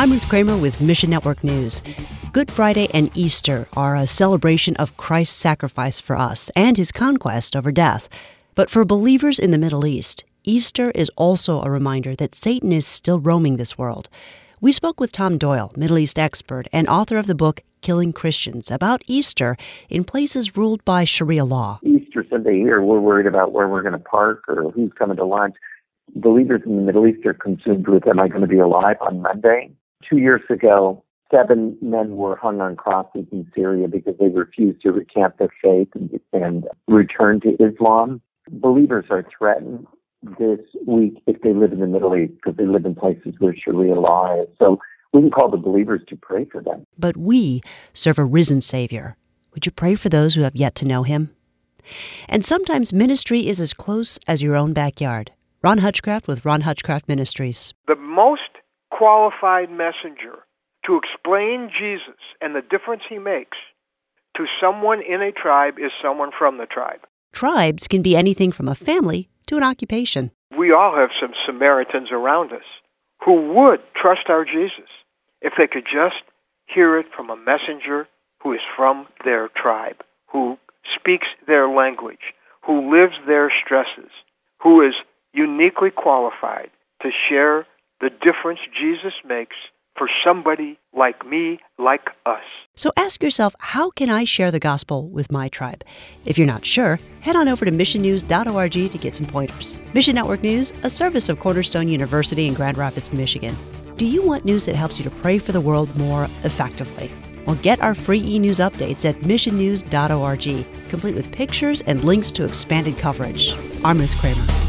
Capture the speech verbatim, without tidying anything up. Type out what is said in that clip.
I'm Ruth Kramer with Mission Network News. Good Friday and Easter are a celebration of Christ's sacrifice for us and his conquest over death. But for believers in the Middle East, Easter is also a reminder that Satan is still roaming this world. We spoke with Tom Doyle, Middle East expert and author of the book Killing Christians, about Easter in places ruled by Sharia law. Easter Sunday here, we're worried about where we're going to park or who's coming to lunch. Believers in the Middle East are consumed with, am I going to be alive on Monday? Two years ago, seven men were hung on crosses in Syria because they refused to recant their faith and, and return to Islam. Believers are threatened this week if they live in the Middle East because they live in places where Sharia law is. So we can call the believers to pray for them. But we serve a risen Savior. Would you pray for those who have yet to know him? And sometimes ministry is as close as your own backyard. Ron Hutchcraft with Ron Hutchcraft Ministries. The most qualified messenger to explain Jesus and the difference he makes to someone in a tribe is someone from the tribe. Tribes can be anything from a family to an occupation. We all have some Samaritans around us who would trust our Jesus if they could just hear it from a messenger who is from their tribe, who speaks their language, who lives their stresses, who is uniquely qualified to share the difference Jesus makes for somebody like me, like us. So ask yourself, how can I share the gospel with my tribe? If you're not sure, head on over to mission news dot org to get some pointers. Mission Network News, a service of Cornerstone University in Grand Rapids, Michigan. Do you want news that helps you to pray for the world more effectively? Well, get our free e-news updates at mission news dot org, complete with pictures and links to expanded coverage. I'm Ruth Kramer.